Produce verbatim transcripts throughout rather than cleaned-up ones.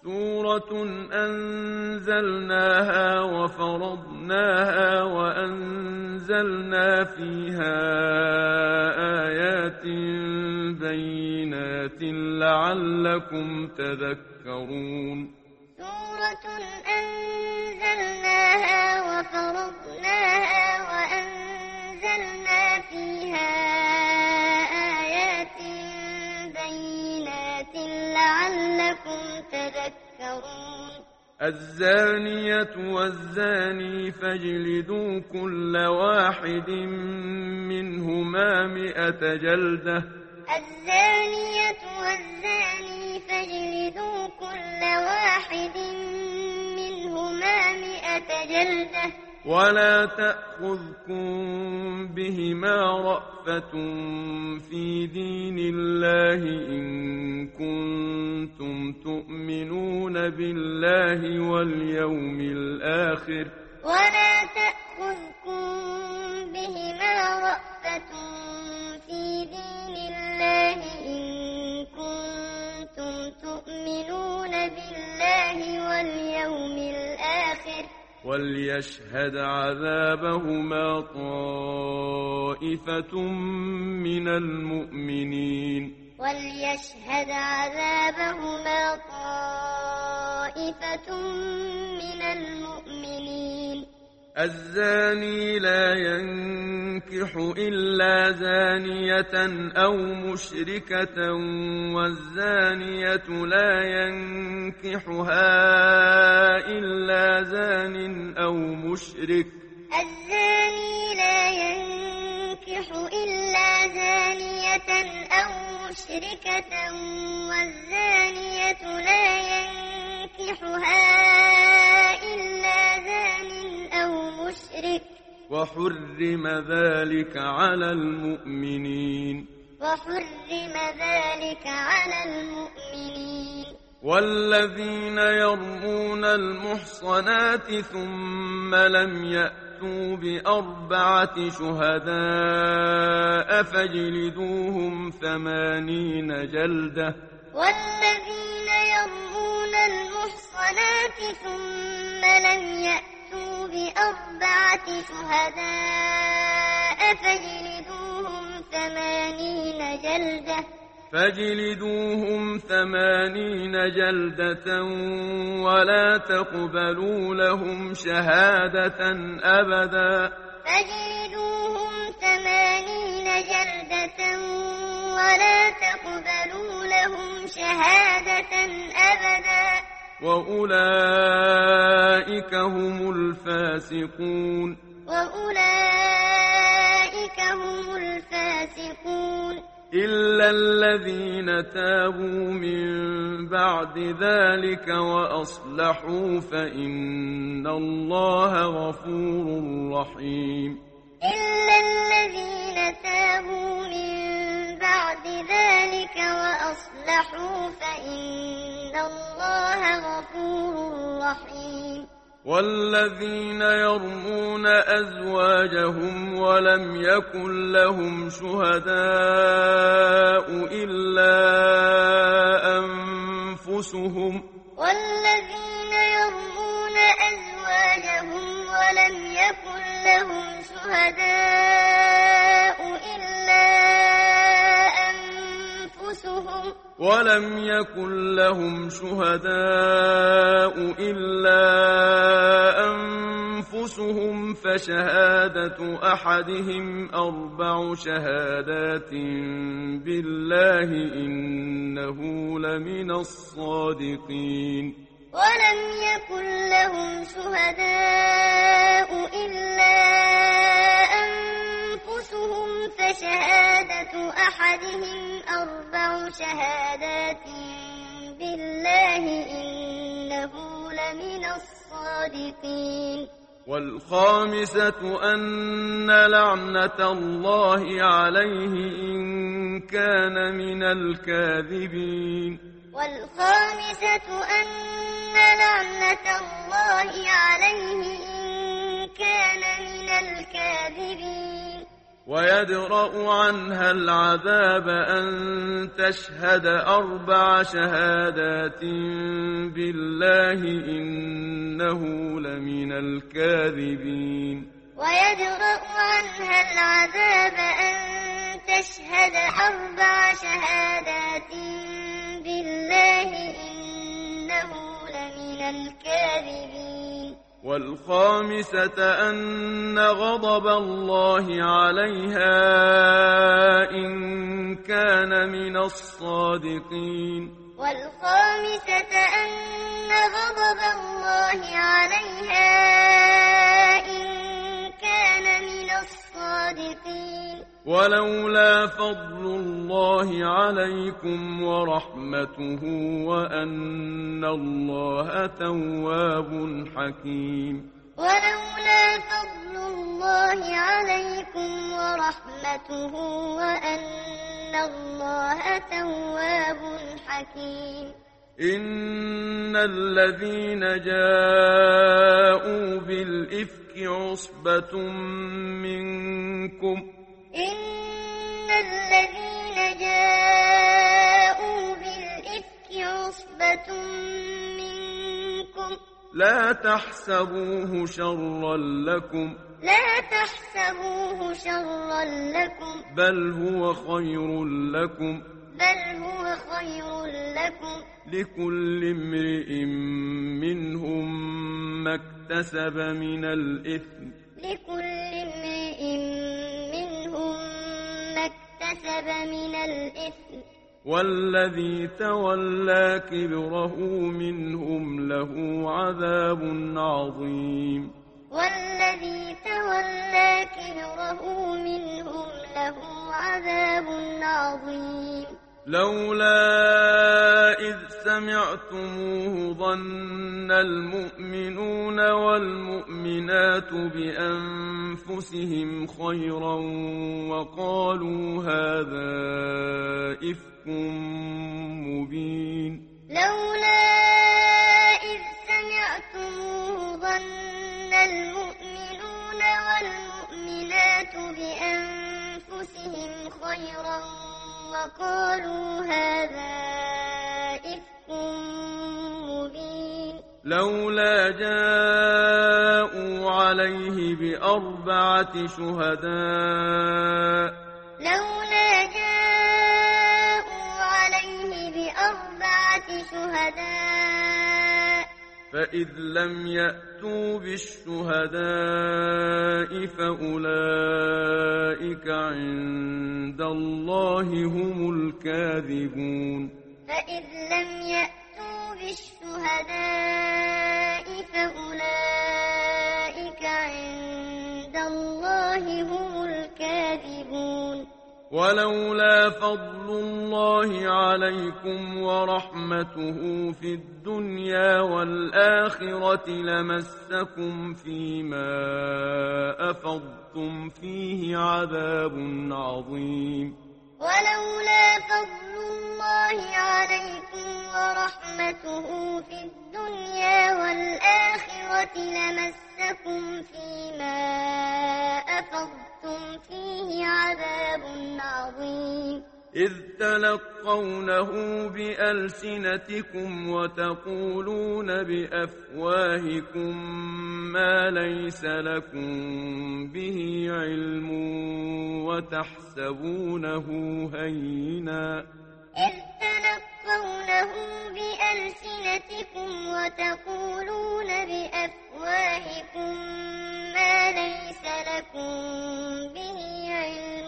سورة أنزلناها وفرضناها وأنزلنا فيها آيات بينات لعلكم تذكرون سورة أنزلناها وفرضناها وأنزلنا فيها آيات بينات لعلكم تذكرون الزانية والزاني فاجلدوا كل واحد منهما مئة جلدة الزانية والزاني فاجلدوا كل واحد منهما مئة جلدة ولا تأخذكم بهما رأفة في دين الله إن كنتم تؤمنون بالله واليوم الآخر ولا تأخذكم بهما رأفة في دين الله إن كنتم تؤمنون بالله واليوم الآخر وليشهد عذابهما طائفة من المؤمنين وليشهد عذابهما طائفة من المؤمنين الزاني لا ينكح إلا زانية أو مشركة والزانية لا ينكحها إلا زان أو مشرك الزاني لا ينكح إلا زانية أو مشركة والزانية لا ينكحها إلا زان أو مشرك وحرم ذلك على المؤمنين وحرم ذلك على المؤمنين والذين يرمون المحصنات ثم لم يأتوا بأربعة شهداء فاجلدوهم ثمانين جلدة والذين يرمون المحصنات ثم لم يأتوا بأربعة شهداء فاجلدوهم ثمانين جلدة فاجلدوهم ثمانين جلدة ولا تقبلوا لهم شهادة أبدا فاجلدوهم ثمانين جلدة ولا تقبلوا لهم شهادة أبدا وأولئك هم الفاسقون وأولئك هم الفاسقون إلا الذين تابوا من بعد ذلك وأصلحوا فإن الله غفور رحيم إلا الذين تابوا من بعد ذلك وأصلحوا فإن الله غفور رحيم والذين يرمون أزواجهم ولم يكن لهم شهداء إلا أنفسهم والذين يرمون أزواجهم ولم يكن لهم شهداء إلا أنفسهم ولم يكن لهم شهداء إلا أنفسهم فشهادة أحدهم أربع شهادات بالله إنه لمن الصادقين ولم يكن لهم شهداء إلا أنفسهم فشهادة أحدهم أربع شهادات بالله إنه لمن الصادقين والخامسة أن لعنة الله عليه إن كان من الكاذبين والخامسة أن لعنة الله عليه إن كان من الكاذبين ويدرأ عنها العذاب أن تشهد أربع شهادات بالله إنه لمن الكاذبين ويدرأ عنها العذاب أن تشهد أربع شهادات بالله إنه لمن الكاذبين والخامسة أن غضب الله عليها إن كان من الصادقين والخامسة أن غضب الله عليها إن كان من الصادقين ولولا فضل الله عليكم ورحمته وأن الله تواب حكيم ولولا فضل الله عليكم ورحمته وأن الله تواب حكيم إن الذين جاءوا بالإفك عصبة منكم إن الذين جاءوا بالإفك عصبة منكم لا تحسبوه شرا لكم لا تحسبوه شرا لكم بل هو خير لكم بل هو خير لكم لكل امرئ منهم ما اكتسب من الإثم لكل امرئ منهم ما اكتسب من الإثم والذي تولى كبره منهم له عذاب عظيم والذي تولى كبره منهم له عذاب عظيم لولا إذ سمعتموه ظن المؤمنون والمؤمنات بأنفسهم خيرا وقالوا هذا إفك مبين لولا إذ سمعتموه ظن المؤمنون والمؤمنات بأنفسهم خيرا وقالوا هذا إفك مبين لولا جاءوا عليه بأربعة شهداء لولا جاءوا عليه بأربعة شهداء فإذ لم يأتوا بالشهداء فأولئك عند الله هم الكاذبون فإذ لم يأتوا بالشهداء فأولئك عند الله هم الكاذبون ولولا فضل الله عليكم ورحمته في الدنيا والآخرة لمسكم فيما أفضتم فيه عذاب عظيم ولولا فضل الله عليكم ورحمته في الدنيا والآخرة لمسكم فيما أفضتم فيه عذاب عظيم إذ تلقونه بألسنتكم وتقولون بأفواهكم ما ليس لكم به علم وتحسبونه هينا إذ تلقونه بألسنتكم وتقولون بأفواهكم ما ليس لكم به علم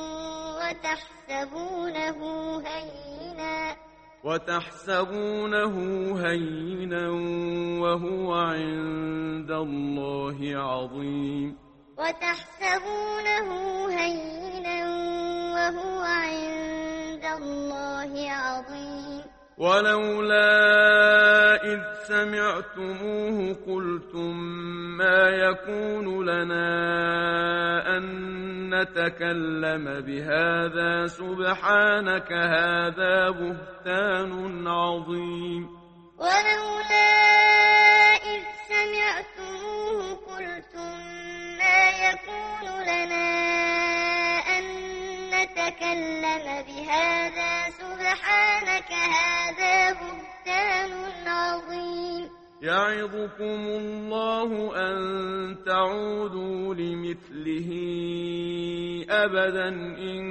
وتحسبونه هينا وتحسبونه هينا وهو عند الله عظيم وتحسبونه هينا وهو عند الله عظيم ولولا إذ سمعتموه قلتم ما يكون لنا أن نتكلم بهذا سبحانك هذا بهتان عظيم ولولا إذ سمعتموه قلتم ما يكون لنا هذا بهتان عظيم يعظكم الله أن تعودوا لمثله أبدا إن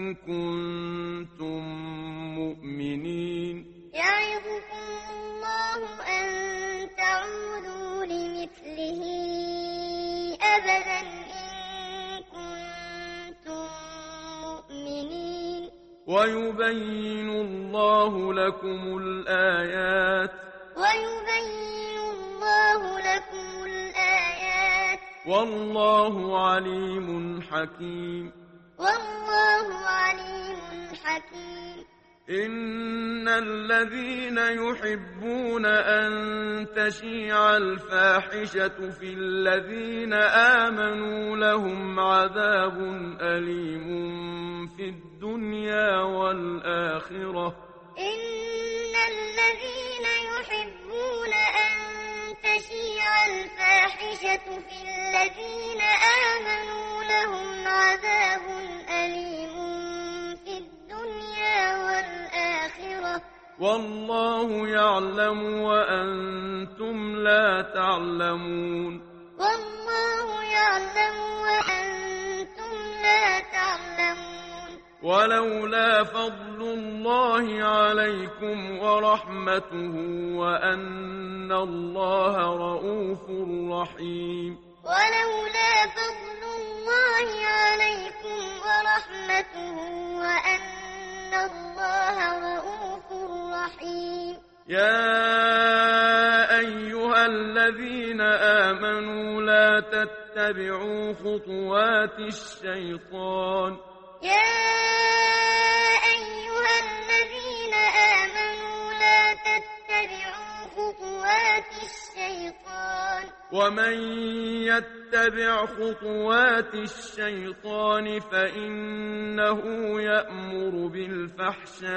كنتم مؤمنين يعظكم الله أن تعودوا لمثله أبدا إن كنتم مؤمنين ويبين الله لكم الآيات ويبين الله لكم الآيات والله عليم حكيم والله عليم حكيم إن الذين يحبون أن تشيع الفاحشة في الذين آمنوا لهم عذاب أليم في الدنيا والآخرة إن الذين يحبون أن تشيع الفاحشة في الذين آمنوا لهم عذاب أليم في الدنيا والآخرة والله يعلم وأنتم لا تعلمون والله يعلم وأنتم لا تعلمون ولولا فضل الله عليكم ورحمته وأن الله رءوف رحيم ولولا فضل الله عليكم ورحمته وأن الله رءوف رحيم يا أيها الذين آمنوا لا تتبعوا خطوات الشيطان يا أيها الذين آمنوا لا تتبعوا خطوات الشيطان ومن يتبع خطوات الشيطان فإنه يأمر بالفحشاء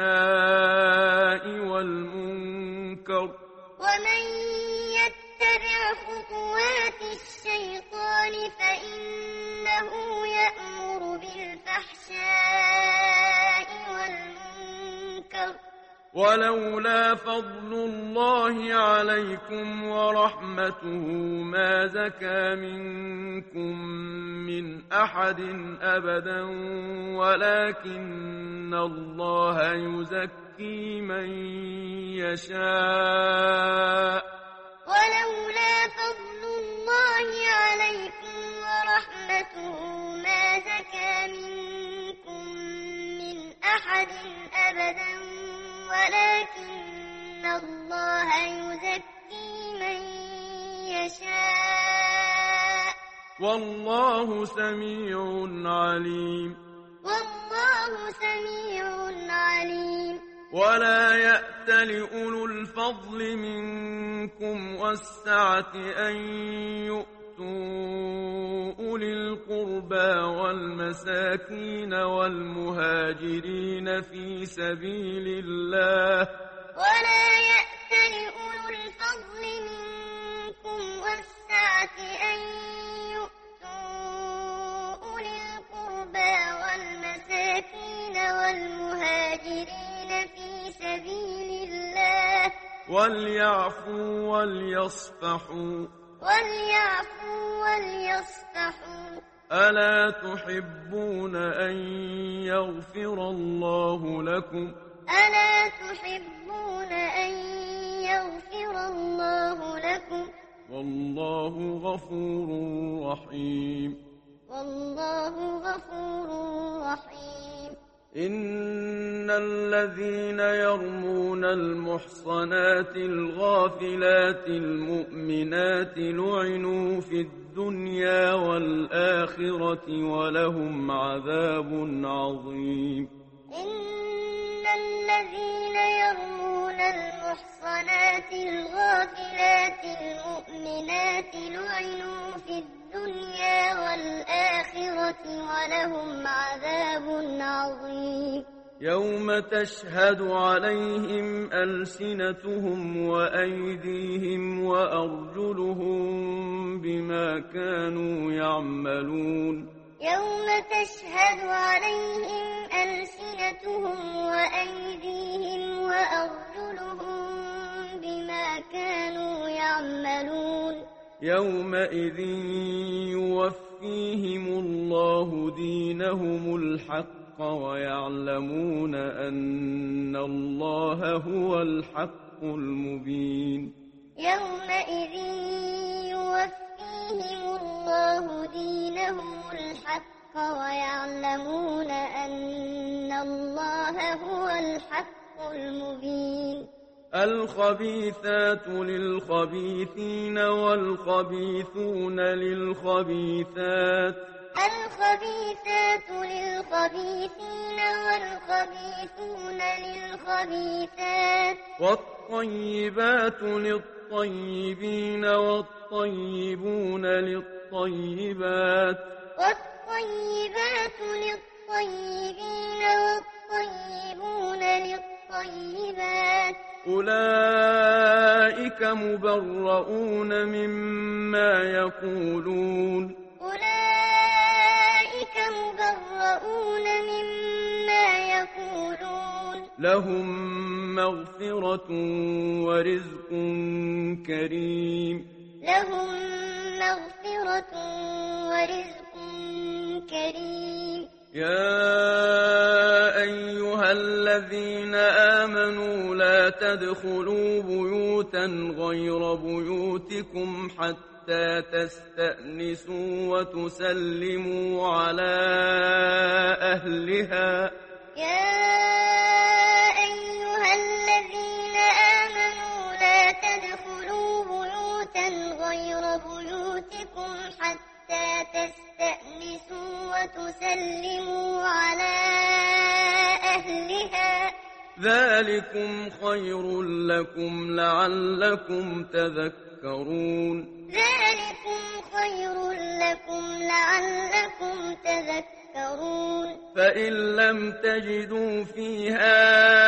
والمنكر ومن يتبع خطوات الشيطان فإنه يأمر بالفحشاء والمنكر ولولا فضل الله عليكم ورحمته ما زكى منكم من أحد أبدا ولكن الله يزكي من يشاء ولولا فضل الله عليكم ورحمته ما زكى منكم من أحد أبدا ولكن الله يزكي من يشاء والله سميع عليم والله سميع عليم ولا يأت لأولو الفضل منكم والسعة أن يؤتوا أولي القربى والمساكين والمهاجرين في سبيل الله ولا يأت لأولو الفضل منكم والسعة أن يؤتوا أولي القربى والمساكين والمهاجرين في سبيل الله وليعفوا وليصفحوا وليعفوا وليصفحوا ألا تحبون أن يغفر الله لكم ألا تحبون أن يغفر الله لكم والله غفور رحيم والله غفور رحيم إن الذين يرمون المحصنات الغافلات المؤمنات لعنوا في الدنيا والآخرة ولهم عذاب عظيم إن الذين يرمون المحصنات الغافلات المؤمنات لعنوا في الدنيا والآخرة ولهم عذاب عظيم يوم تشهد عليهم ألسنتهم وأيديهم وأرجلهم بما كانوا يعملون يوم تشهد عليهم ألسنتهم وأيديهم وأرجلهم بما كانوا يعملون يومئذ يوفيهم الله دينهم الحق ويعلمون أن الله هو الحق المبين يومئذ يوفيهم الله دينهم الحق ويعلمون أن الله هو الحق المبين الخبيثات للخبيثين والخبيثون للخبيثات الخبيثات للخبيثين والخبيثون للخبيثات والطيبات للطيبين والطيبون للطيبات والطيبات للطيبين والطيبون للطيبات أولئك مبرؤون مما يقولون أولئك مبرؤون مما يقولون لهم مغفرة ورزق كريم لهم مغفرة ورزق كريم يا أيها الذين آمنوا لا تدخلوا بيوتا غير بيوتكم حتى تستأنسوا وتسلموا على أهلها يا أيها الذين آمنوا لا تدخلوا بيوتا غير بيوتكم حتى تستأنسوا وتسلموا على أهلها ذلكم خير لكم لعلكم تذكرون ذلكم خير لكم لعلكم تذكرون فإن لم تجدوا فيها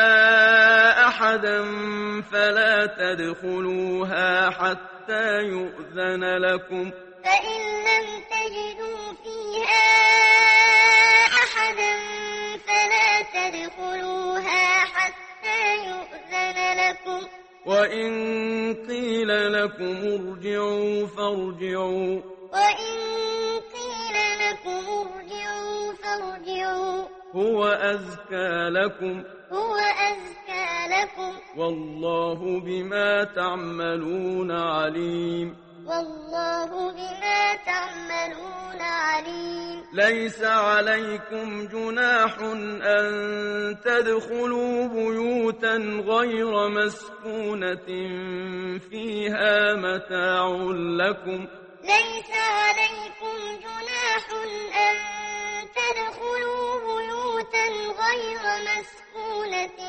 أحدا فلا تدخلوها حتى يؤذن لكم فإن لم تجدوا فيها أحدا فلا تدخلوها حتى يؤذن لكم وإن قيل لكم ارجعوا فارجعوا وإن قيل لكم ارجعوا فارجعوا هو أزكى لكم هو أزكى لكم والله بما تعملون عليم والله بما تعملون عليم ليس عليكم جناح أن تدخلوا بيوتا غير مسكونة فيها متاع لكم ليس عليكم جناح أن تدخلوا بيوتا غير مسكونة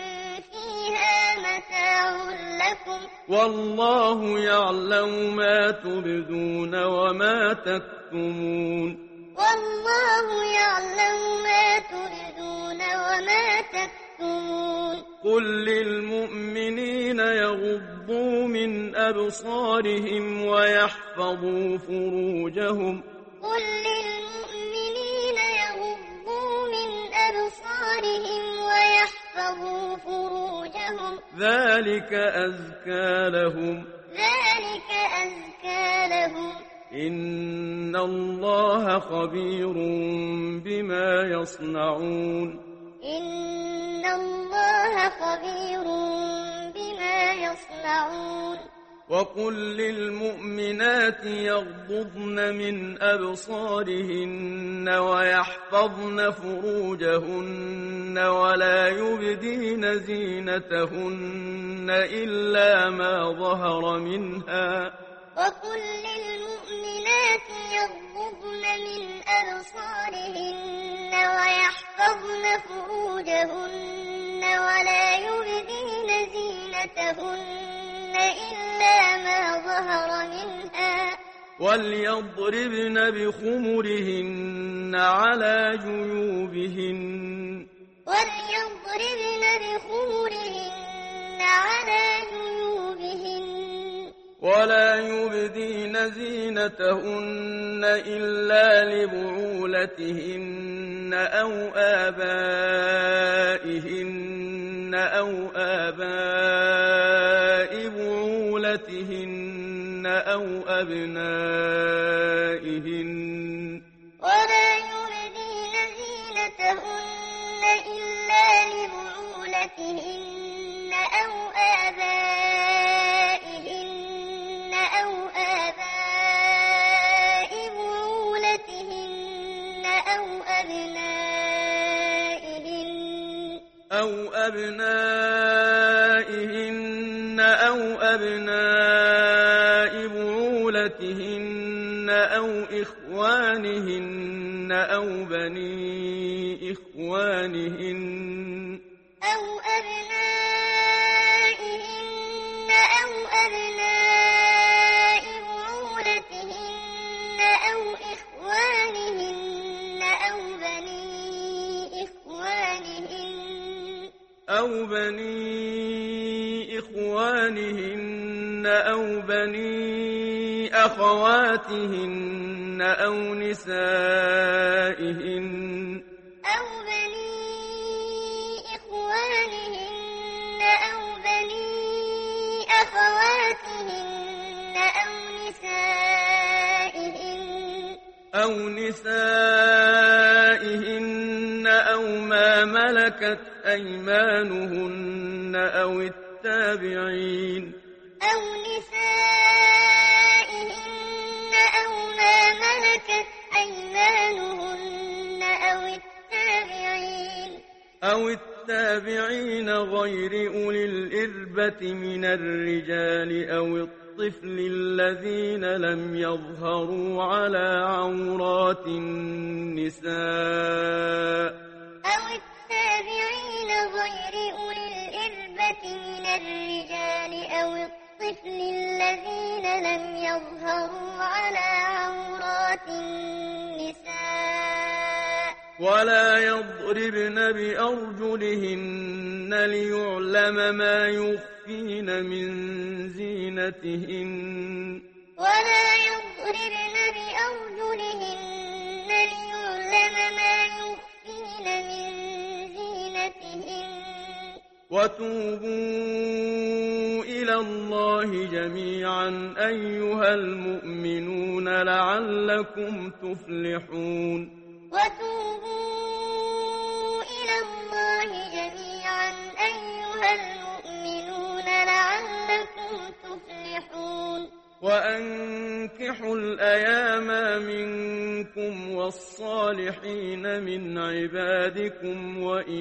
فيها متاع لكم والله يعلم ما تبدون وما تكتمون والله يعلم ما تبدون وما تكتمون قل للمؤمنين يغضوا من أبصارهم ويحفظوا فروجهم قل للمؤمنين يغضوا من أبصارهم ويحفظوا فروجهم ذلك أزكى لهم ذلك أزكى لهم إن الله خبير بما يصنعون إن الله خبير بما يصنعون وقل للمؤمنات يغضضن من أبصارهن ويحفظن فروجهن ولا يبدين زينتهن إلا ما ظهر منها وقل للمؤمنات يغضضن من أبصارهن ويحفظن فروجهن ولا يبدين زينتهن إلا ما ظهر منها وليضربن بخمرهن على جيوبهن وليضربن بخمرهن على جيوبهن ولا يبدين زينتهن إلا لبعولتهن أو آبائهن أو آباء بعولتهن أو أبنائهن ولا يبدين زينتهن إلا لبعولتهن أو آبائهن أو آباء بعولتهن أو أبنائهن أو أبنائهن أو أبناء بعولتهن أو إخوانهن أو بني إخوانهن أو أبنائهن أو أبناء بعولتهن أو إخوانهن أو بني إخوانهن أو بني إخوانهن أو بني أخواتهن أو نسائهن أو بني إخوانهن أو بني أخواتهن أو نسائهن أو نسائهن أو ما ملكت أيمانهن أو التابعين أو نسائهن أو ما ملكت أيمانهن أو التابعين أو التابعين غير أولي الإربة من الرجال أو الطفل الذين لم يظهروا على عورات النساء أو التابعين غير أولي الإربة من الرجال أو الطفل الذين لم يظهروا على عورات النساء ولا يضربن بأرجلهن ليعلم ما يخفين من زينتهن ولا يضربن بأرجلهن ليعلم ما يخفين من زينتهن وتوبوا إلى الله جميعا أيها المؤمنون لعلكم تفلحون وتوبوا إلى الله جميعا أيها المؤمنون لعلكم تفلحون وأنكحوا الأيام منكم والصالحين من عبادكم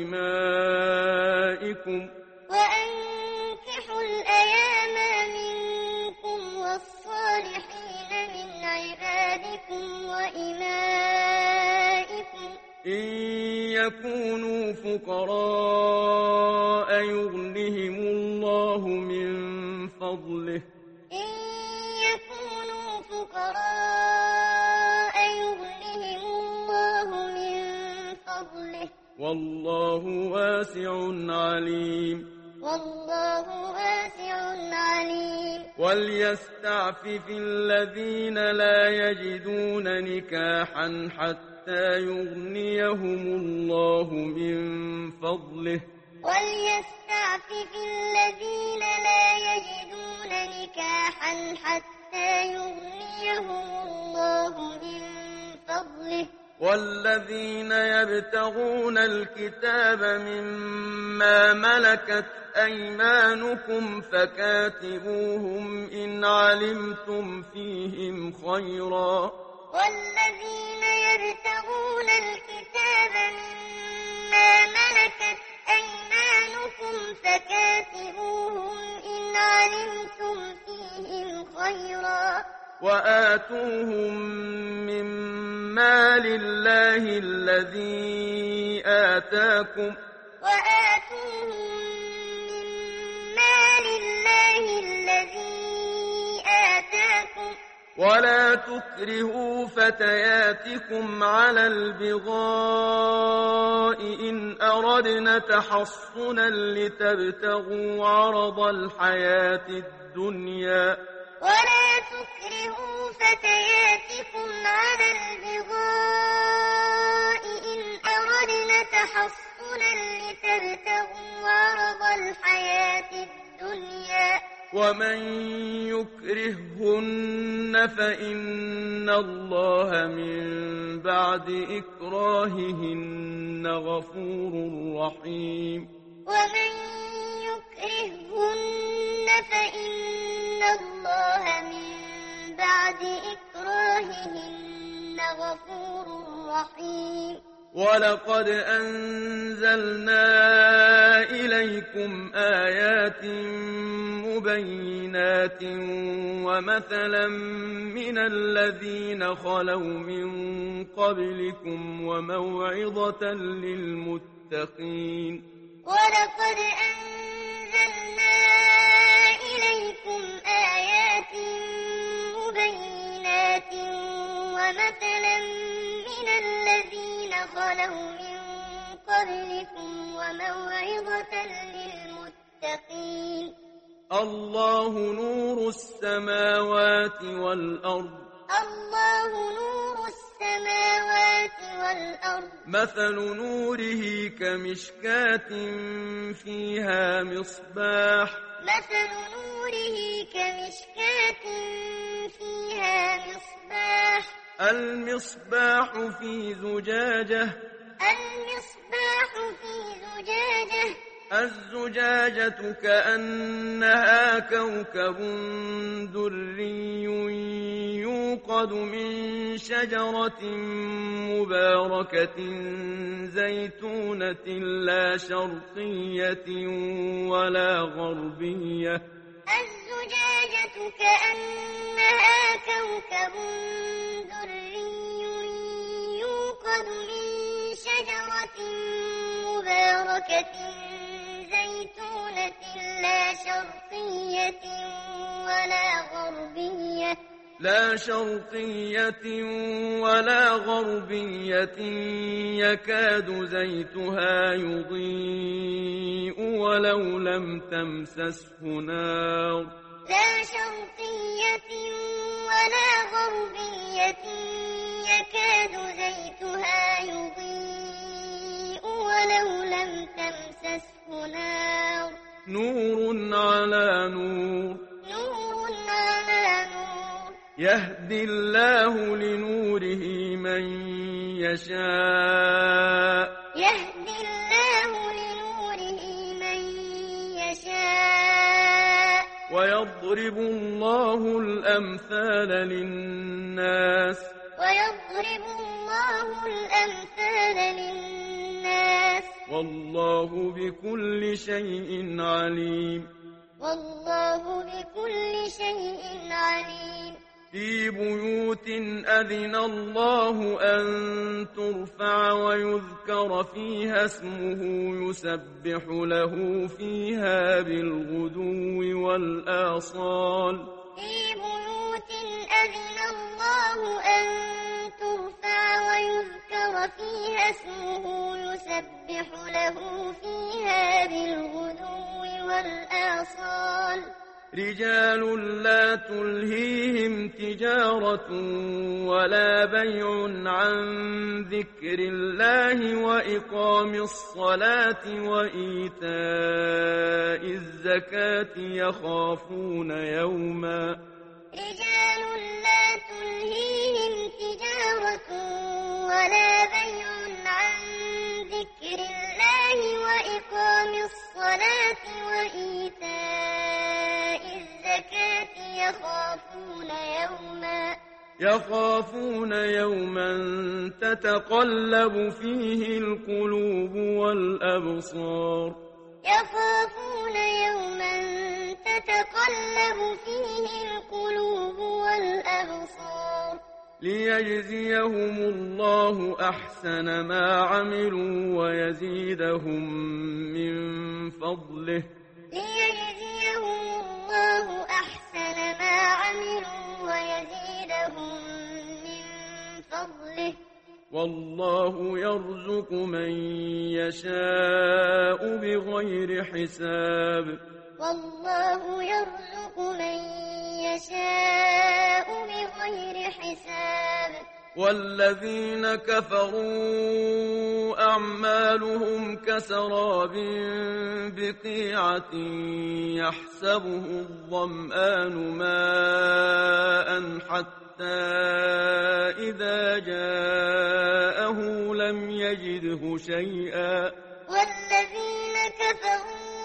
وإمائكم وأنكحوا الأيام منكم والصالحين من عبادكم وإمائكم إن يكونوا فقراء يغنهم الله من فضله إن يكونوا فقراء يغنهم الله من فضله والله واسع عليم والله واسع عليم وليستعفف الذين لا يجدون نكاحا حتى يغنيهم الله من فضله وليستعفف الذين لا يجدون نكاحا حتى يغنيهم الله من فضله والذين يبتغون الكتاب مما ملكت أيمانكم فكاتبوهم إن علمتم فيهم خيرا والذين يبتغون الكتاب مما ملكت أيمانكم فكاتبوهم إن علمتم فيهم خيرا وآتوهم مما لله الذي آتاكم وآتوهم مما لله الذي آتاكم ولا تكرهوا فتياتكم على البغاء إن أردنا تحصنا لتبتغوا عرض الحياة الدنيا ولا فتياتكم على البغاء إن أردنا تحصنا لتبتغوا عرض الحياة الدنيا ومن يكرههن فإن الله من بعد إكراههن غفور رحيم ومن يكرههن فإن الله من بعد إكراههن غفور رحيم ولقد أنزلنا إليكم آيات مبينات ومثلا من الذين خلوا من قبلكم وموعظة للمتقين ولقد أنزلنا إليكم آيات مبينات ومثلا من الذين خلوا من قبلكم وموعظة للمتقين الله نور السماوات والأرض الله نور السماوات والأرض مثل نوره كمشكاة فيها مصباح مثل نوره كمشكاة فيها مصباح المصباح في زجاجة المصباح في زجاجة الزجاجة كأنها كوكب دري يوقد من شجرة مباركة زيتونة لا شرقية ولا غربية الزجاجة كأنها كوكب دري يوقد من شجرة مباركة زيتونة لا شرقية ولا غربية لا شرقية ولا غربية يكاد زيتها يضيء ولو لم تمسسه نار لا شرقية ولا غربية يكاد زيتها يضيء ولو لم تمسسه نار نور على نور نور على نور يهدي الله لنوره من يشاء يهدي الله لنوره من يشاء ويضرب الله الأمثال للناس ويضرب الله الأمثال للناس والله بكل شيء عليم والله بكل شيء عليم في بيوت أذن الله أن ترفع ويذكر فيها اسمه يسبح له فيها بالغدو والآصال في بيوت أذن الله أن ترفع ويذكر فيها اسمه يسبح له فيها بالغدو والآصال رجال لا تلهيهم تجارة ولا بيع عن ذكر الله وإقام الصلاة وإيتاء الزكاة يخافون يوما رجال لا تلهيهم تجارة ولا بيع عن ذكر الله وإقام الصلاة وإيتاء الزكاة يخافون يوما يخافون يوما تتقلب فيه القلوب والأبصار يخافون يوما تتقلب فيه القلوب والأبصار ليجزيهم الله أحسن ما عملوا ويزيدهم من فضله ليجزيهم الله أحسن ما عملوا ويزيدهم من فضله والله يرزق من يشاء بغير حساب والله يرزق من يشاء بغير الحساب والذين كفروا أعمالهم كسراب بقيعة يحسبه الظمآن ماء حتى إذا جاءه لم يجده شيئا والذين كفروا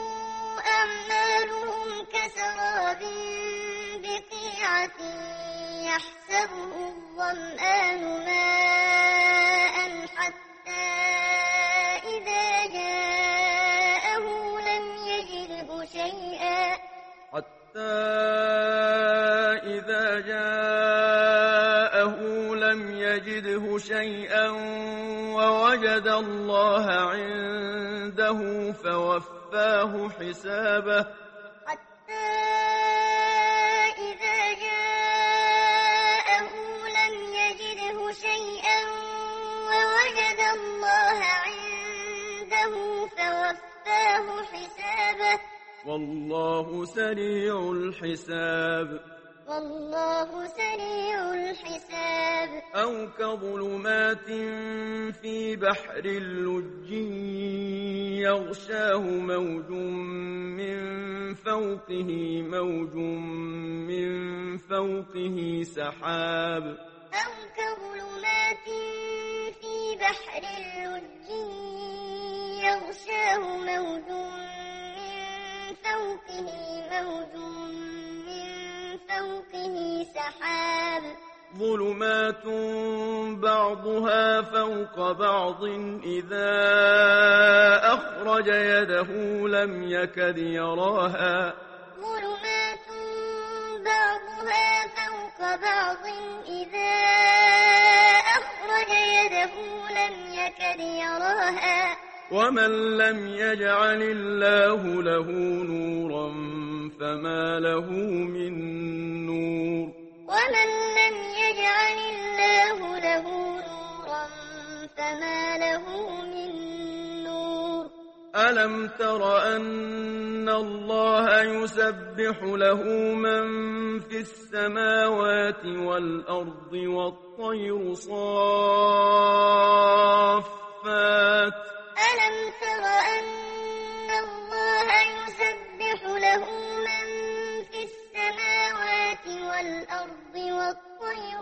أعمالهم كسراب بقيعة يحسبه الظمآن ماء حتى إذا جاءه لم يجده شيئا حتى إذا جاءه لم يجده شيئا ووجد الله عنده فوفاه حسابه حتى إذا جاءه لم يجده شيئا ووجد الله عنده فوفاه حسابه والله سريع الحساب والله سريع الحساب أو كظلمات في بحر اللج يغشاه موج من فوقه موج من فوقه سحاب أو كظلمات في بحر اللج يغشاه موج من فوقه موج من فوقه سحاب ظلمات بعضها فوق بعض إذا أخرج يده لم يكد يراها ظلمات بعضها فوق بعض إذا أخرج يده لم يكد يراها ومن لم يجعل الله له نورا فما له من نور ومن لم يجعل الله له نورا فما له من نور ألم تر أن الله يسبح له من في السماوات والأرض والطير صافات ألم تر أن الله يسبح له من في السماوات والأرض والطير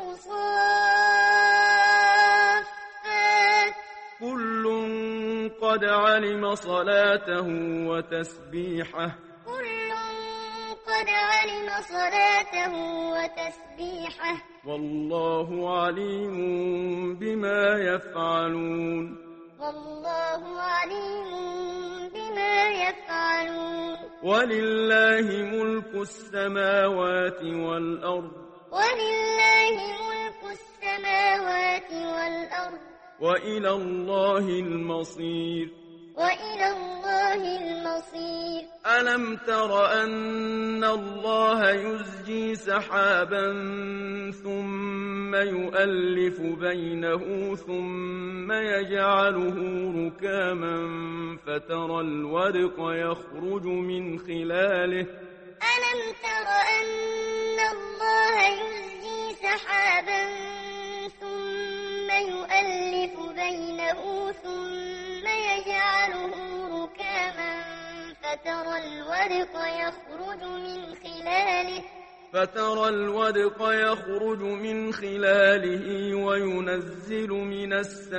صافات كل قد علم صلاته وتسبيحه كل قد علم صلاته وتسبيحه والله عليم بما يفعلون والله عليم بما يفعلون ولله ملك السماوات والأرض ولله ملك السماوات والأرض وإلى الله المصير وإلى الله المصير ألم تر أن الله يزجي سحابا ثم يؤلف بينه ثم يجعله ركاما فترى الودق يخرج من خلاله ألم تر أن الله يزجي سحابا ثم يؤلف بينه ثم يجعله ركاما فترى الودق يخرج من خلاله فترى الودق يخرج من خلاله وينزل من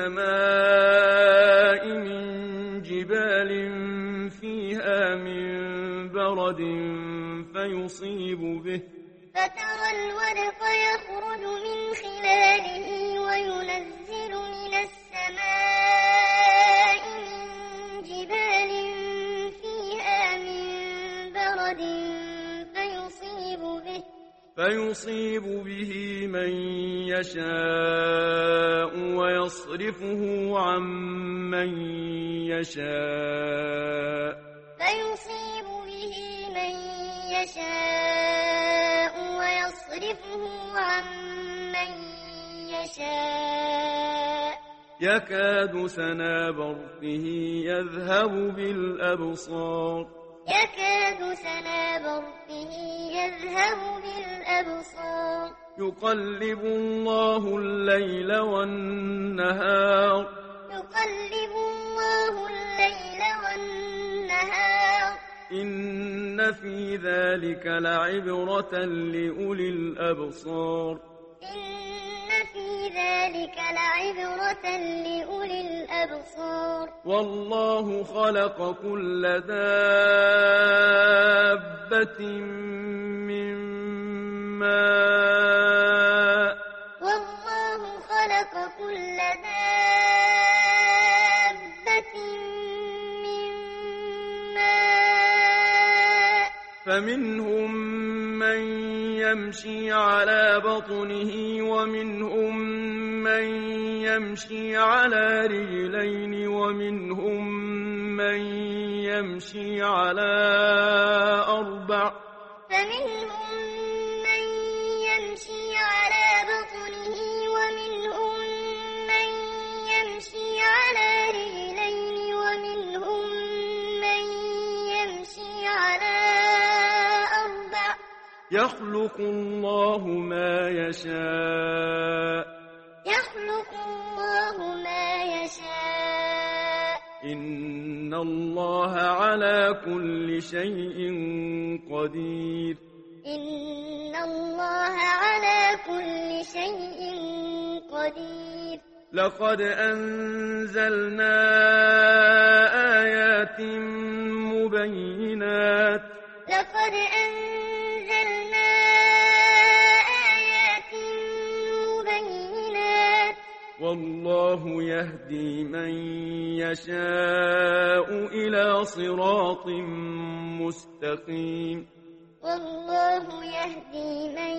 السماء من جبال فيها من برد فيصيب به فترى الودق يخرج من خلاله وينزل من السماء من جبال فيها من برد فيصيب به فيصيب به من يشاء ويصرفه عن من يشاء فيصيب به من يشاء ويصرفه عن من يشاء يكاد سنا برقه يذهب بالأبصار يكاد سنا برقه يذهب بالأبصار يقلب الله الليل والنهار يقلب الله الليل والنهار إن في ذلك لعبرة لأولي الأبصار إن في ذلك لعبرة لأولي الأبصار والله خلق كل دابة من ماء والله خلق كل دابة من ماء فمنهم من يمشي على بطنه ومنهم من يمشي على رجلين ومنهم من يمشي على أربع فمنهم من يمشي على بطنه ومنهم من يمشي على رجلين ومنهم من يمشي على أربع يخلق الله ما يشاء يخلق الله ما يشاء إن الله على كل شيء قدير إن الله على كل شيء قدير لقد أنزلنا آيات مبينات لقد أنزلنا آيات مبينات والله يهدي من يشاء إلى صراط مستقيم والله يهدي من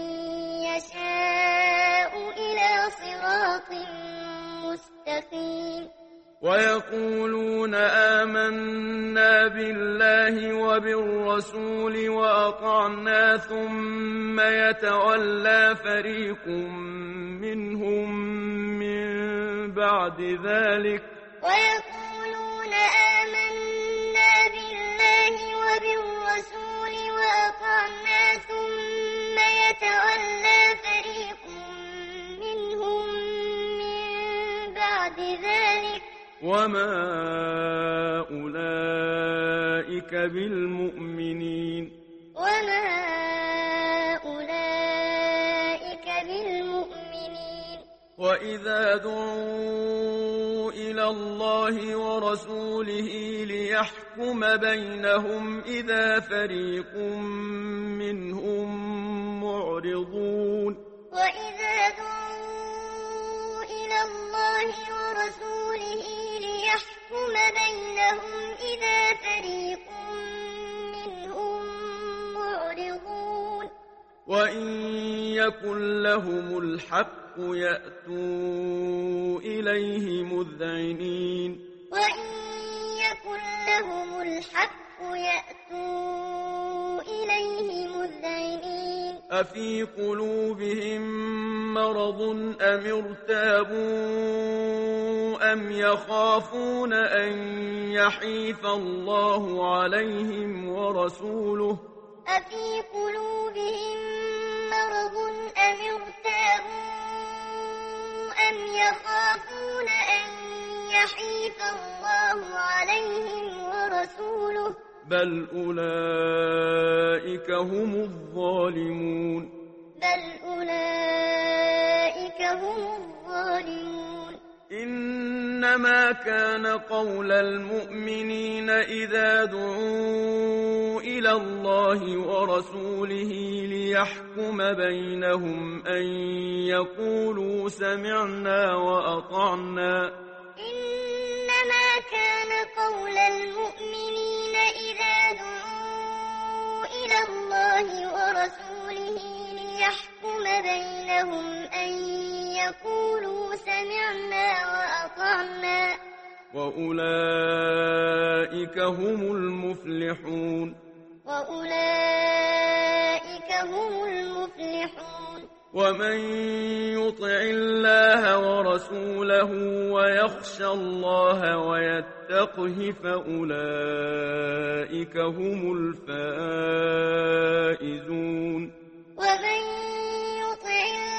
يشاء إلى صراط مستقيم ويقولون آمنا بالله وبالرسول وأطعنا ثم يتولى فريق منهم من بعد ذلك ويقولون آمنا بالله وبالرسول وأطعنا ثم يتولى فريق منهم من بعد ذلك وما أولئك بالمؤمنين وما أولئك بالمؤمنين وإذا دعوا إلى الله ورسوله ليحكم بينهم إذا فريق منهم معرضون وإذا دعوا إلى الله ورسوله ليحكم بينهم إذا فريق منهم معرضون وإن يكن لهم الحق يأتوا إليه مذعنين وإن يكن لهم الحق يأتوا إليه مذعنين أفي قلوبهم مرض أم ارتابوا أم يخافون أن يحيف الله عليهم ورسوله أفي قلوبهم مرض أم ارتابوا أم يخافون أن يحيف الله عليهم ورسوله بل أولئك هم الظالمون بل أولئك هم الظالمون إنما كان قول المؤمنين إذا دعوا إلى الله ورسوله ليحكم بينهم أن يقولوا سمعنا وأطعنا إنما كان قول المؤمنين إذا دعوا إلى الله ورسوله ليحكم بينهم أن يقولوا سمعنا وأطعنا وأولئك هم المفلحون وأولئك هم المفلحون ومن يطع الله ورسوله ويخشى الله ويتقه فأولئك هم الفائزون ومن يطع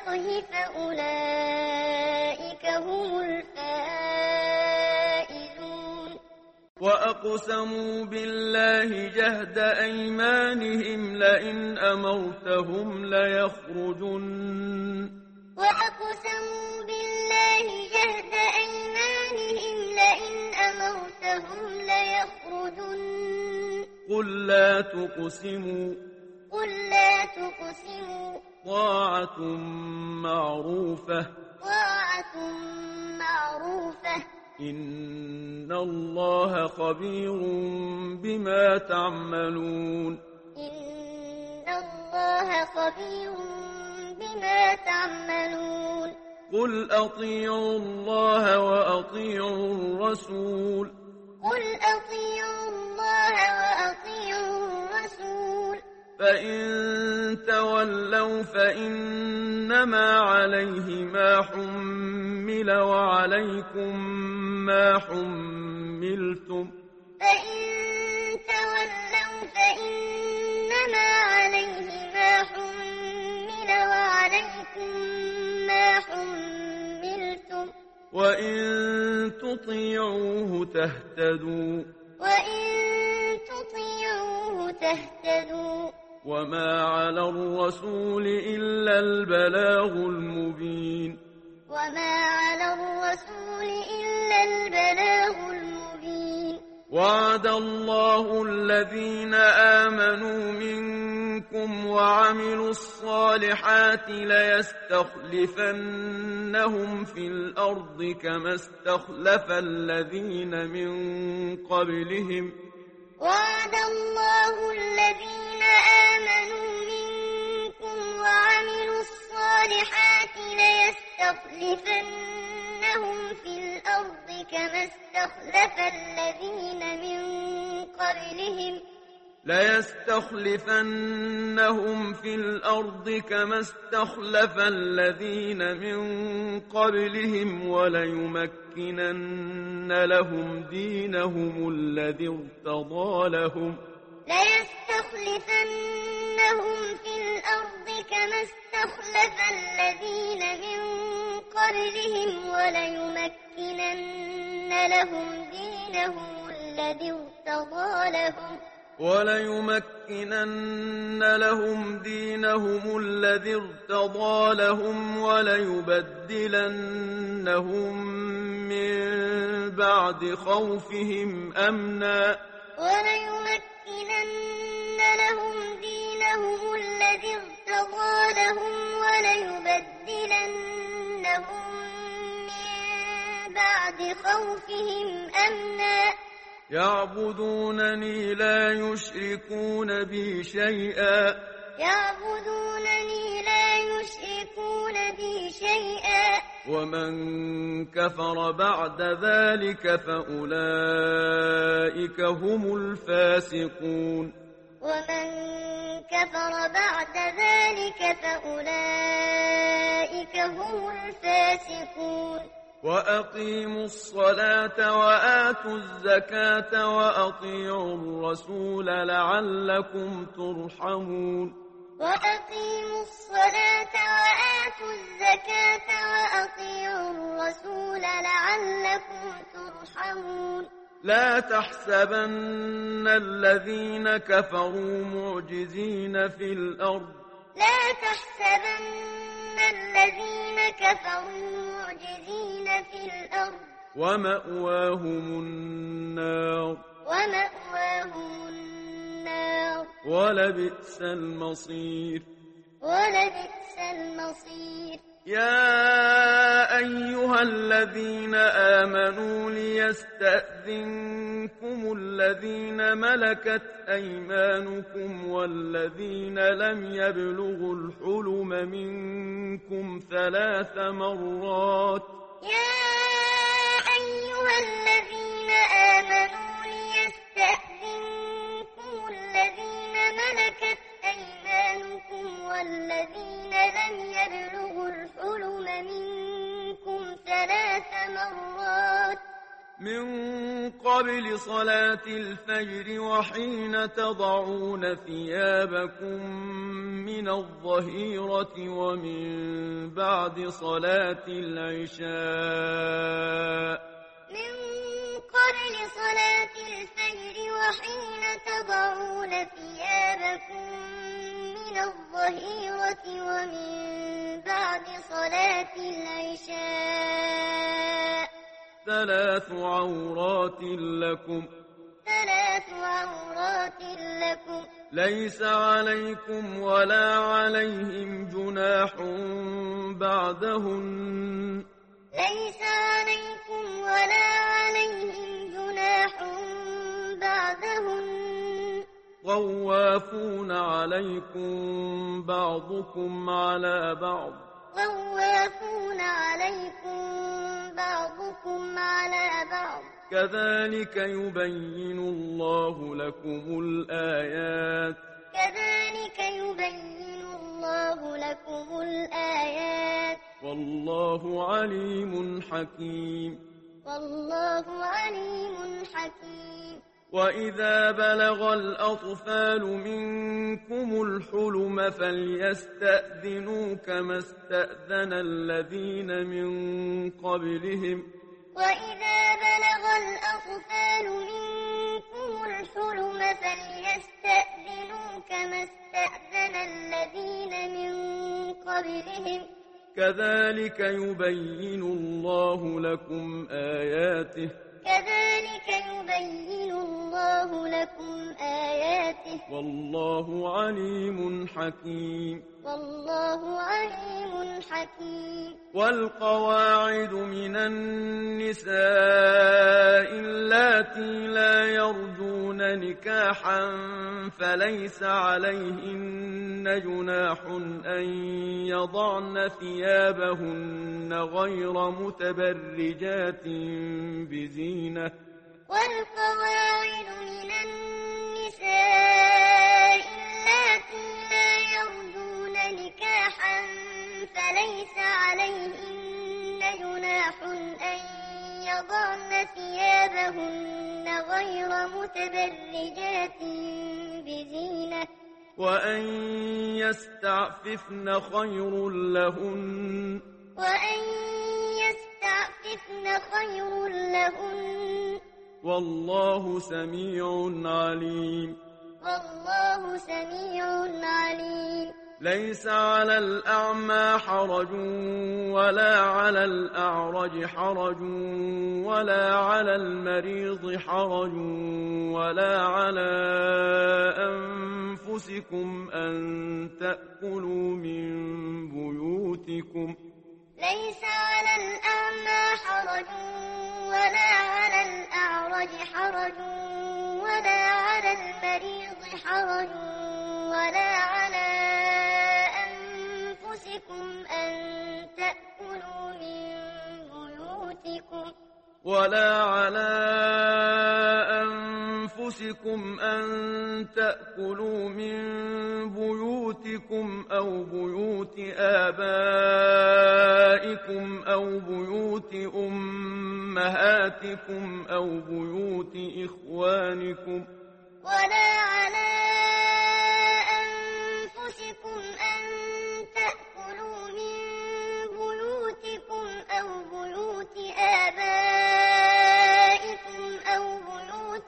الفقه فأولئك هم الفائزون. وأقسموا بالله جهد أيمانهم لئن أمرتهم ليخرجن وأقسموا بالله جهد أيمانهم لئن أمرتهم ليخرجن قل لا تقسموا قل لا تقسموا طاعة معروفة طاعة معروفة إن الله خبير بما تعملون إن الله خبير بما تعملون. قل أطيعوا الله وأطيعوا الرسول قل أطيعوا الله وأطيعوا الرسول فإن تولوا فإنما عليه ما حمل وعليكم ما حملتم فإن تولوا فإنما عليه ما حمل وعليكم ما حملتم وإن تطيعوه تهتدوا وإن تطيعوه تهتدوا. وما على الرسول إلا البلاغ المبين وما على الرسول إلا البلاغ المبين. وعد الله الذين آمنوا منكم وعملوا الصالحات ليستخلفنهم في الأرض كما استخلف الذين من قبلهم وعد الله الذين آمنوا منكم وعملوا الصالحات ليستخلفنهم في الأرض كما استخلف الذين من قبلهم ليستخلفنهم في الأرض كما استخلف الذين من قبلهم وليمكنن لهم دينهم الذي ارتضى لهم ليستخلفنهم في الأرض كما استخلف الذين من قبلهم وليمكنن لهم دينهم الذي ارتضى لهم وليمكنن لهم دينهم الذي ارتضى لهم وليبدلنهم من بعد خوفهم أمنا وليمكنن لهم دينهم الذي ارتضى لهم وليبدلنهم من بعد خوفهم أمنا يعبدونني لا يشركون بي شيئا يعبدونني لا يشركون بي شيئا ومن كفر بعد ذلك فأولئك هم الفاسقون ومن كفر بعد ذلك فأولئك هم الفاسقون. وأقيموا الصلاة وآتوا الزكاة وأطيعوا الرسول لعلكم ترحمون وأقيموا الصلاة وآتوا الزكاة وأطيعوا الرسول لعلكم ترحمون. لا تحسبن الذين كفروا معجزين في الأرض لا تحسبن الذين كفروا معجزين في الأرض ومأواهم النار ومأواهم النار ولبئس المصير ولبئس المصير. يا أيها الذين آمنوا ليستأذنكم الذين ملكت أيمانكم والذين لم يبلغوا الحلم منكم ثلاث مرات يا أيها الذين آمنوا ليستأذنكم الذين ملكت أيمانكم والذين لم يبلغوا الحلم منكم ثلاث مرات من قبل صلاة الفجر وحين تضعون ثيابكم من الظهيرة ومن بعد صلاة العشاء من قبل صلاة الفجر وحين تضعون ثيابكم من الظهيرة ومن بعد صلاة العشاء ثلاث عورات لكم ثلاث عورات لكم ليس عليكم ولا عليهم جناح بعدهن ليس عليكم ولا عليهم جناح بعدهن طوافون عليكم بعضكم على بعض طوافون عليكم بعضكم على بعض كذلك يبين الله لكم الآيات كذلك يبين الله لكم الآيات والله عليم حكيم والله عليم حكيم وإذا بلغ الأطفال منكم الحلم فليستأذنوا كما استأذن الذين من قبلهم وإذا بلغ الأطفال منكم الحلم فليستأذنوا كما استأذن الذين من قبلهم كذلك يبين الله لكم آياته كذلك يبين الله لكم آياته والله عليم حكيم والله عليم حكيم والقواعد من النساء اللاتي لا يرجون نكاحا فليس عليهن جناح أن يضعن ثيابهن غير متبرجات بزينة والقواعد من النساء اللاتي لا يرجون نكاحا فليس عليهن جناح أن يضعن ثيابهن غير متبرجات بزينة وأن يستعففن خير لهن وأن يستعففن خير لهن والله سميع عليم والله سميع عليم ليس على الأعمى حرج ولا على الأعرج حرج ولا على المريض حرج ولا على أنفسكم أن تأكلوا من بيوتكم ليس على الأعمى حرج ولا على الأعرج حرج ولا على المريض حرج ولا على أنفسكم أن تأكلوا من بيوتكم ولا على أنفسكم أن تأكلوا من بيوتكم أو بيوت آبائكم أو بيوت أمهاتكم أو بيوت إخوانكم ولا على أنفسكم أن تأكلوا من بيوتكم أو بيوت آبائكم أو بيوت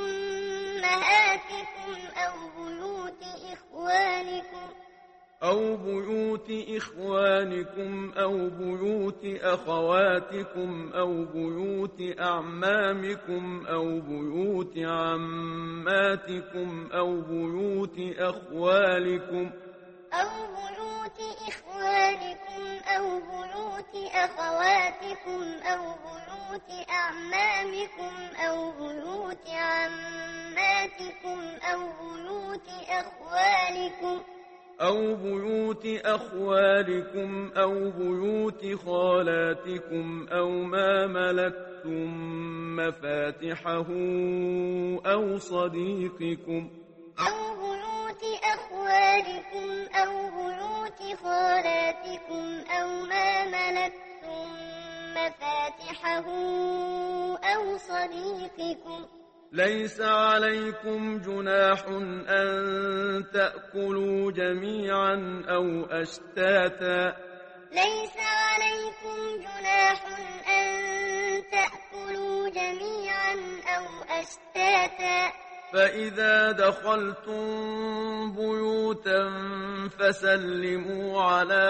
أمهاتكم أو بيوت إخوانكم أو بيوت إخوانكم أو بيوت أخواتكم أو بيوت أعمامكم أو بيوت عماتكم أو بيوت أخوالكم أو بيوت إخوانكم أو بيوت أخواتكم أو بيوت أعمامكم أو بيوت عماتكم أو بيوت أخوالكم أو بيوت أخوالكم أو بيوت خالاتكم أو ما ملكتم مفاتحه أو صديقكم أو بيوت أخوالكم أو بيوت خالاتكم أو ما ملكتم مفاتحه أو صديقكم ليس عليكم جناح أن تأكلوا جميعا أو أشتاتا ليس عليكم جناح أن تأكلوا جميعا أو أشتاتا فإذا دخلتم بيوتا فسلموا على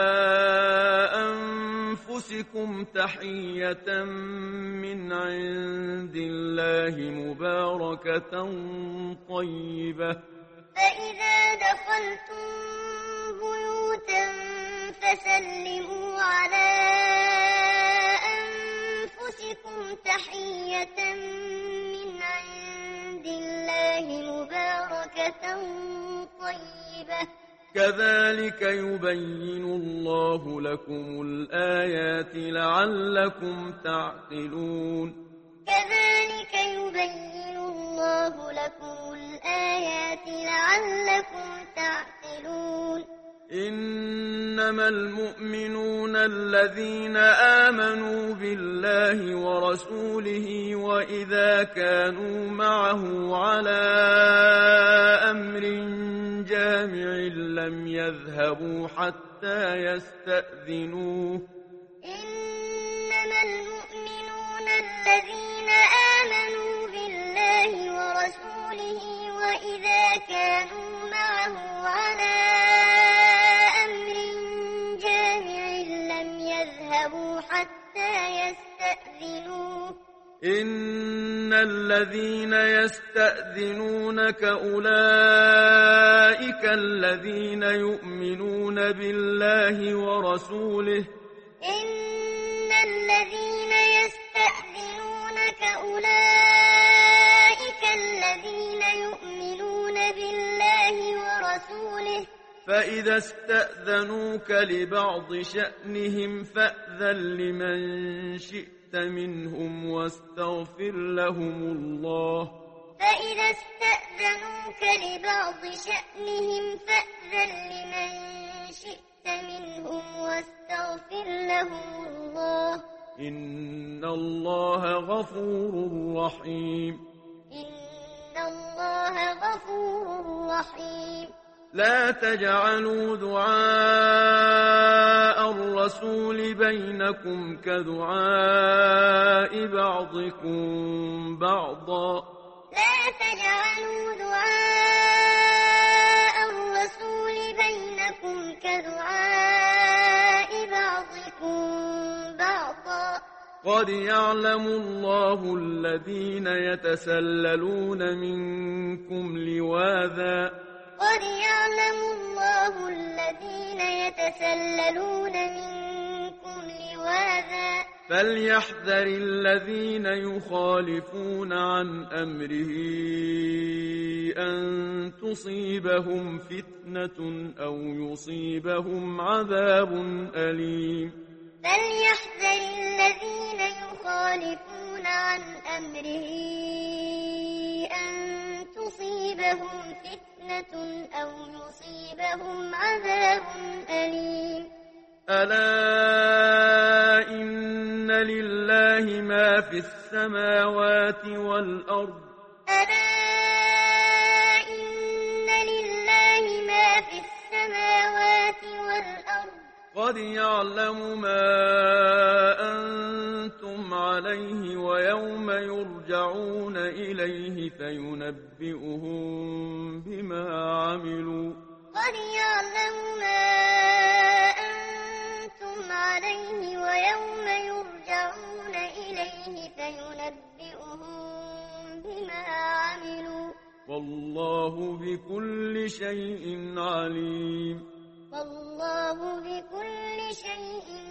أنفسكم تحية من عند الله مباركة طيبة فإذا دخلتم بيوتا فسلموا على أنفسكم تحية من عند الله مباركة طيبة كذلك يبين الله لكم الآيات لعلكم تعقلون كذلك يبين الله لكم الآيات لعلكم تعقلون إنما المؤمنون الذين آمنوا بالله ورسوله وإذا كانوا معه على أمر جامع لم يذهبوا حتى يستأذنوه إنما المؤمنون الذين آمنوا بالله ورسوله وإذا كانوا معه على أمر جامع لم يذهبوا حتى يستأذنوه إن الذين يستأذنونك أولئك الذين يؤمنون بالله ورسوله إن الذين يستأذنونك أولئك الذين يؤمنون بالله ورسوله فإذا استأذنوك لبعض شأنهم فأذن لمن شئت منهم واستغفر لهم الله فإذا استأذنوك لبعض شأنهم فأذن لمن شئت منهم واستغفر لهم الله إن الله غفور رحيم إن الله غفور رحيم لا تجعلوا دعاء الرسول بينكم كدعاء بعضكم بعضا لا تجعلوا دعاء الرسول بينكم كدعاء بعضكم بعضا قد يعلم الله الذين يتسللون منكم لواذا قد يعلم الله الذين يتسللون منكم لواذا فليحذر الذين يخالفون عن أمره أن تصيبهم فتنة أو يصيبهم عذاب أليم فليحذر الذين يخالفون عن أمره أن تصيبهم فتنة أو يصيبهم عذاب أليم ألا إن لله ما في السماوات والأرض ألا إن لله ما في السماوات والأرض قد يعلم ما أنتم عليه ويوم يرجعون إليه فينبئهم بما عملوا قد يعلم ما أنتم عليه ويوم يرجعون إليه فينبئهم بما عملوا والله بكل شيء عليم والله بكل شيء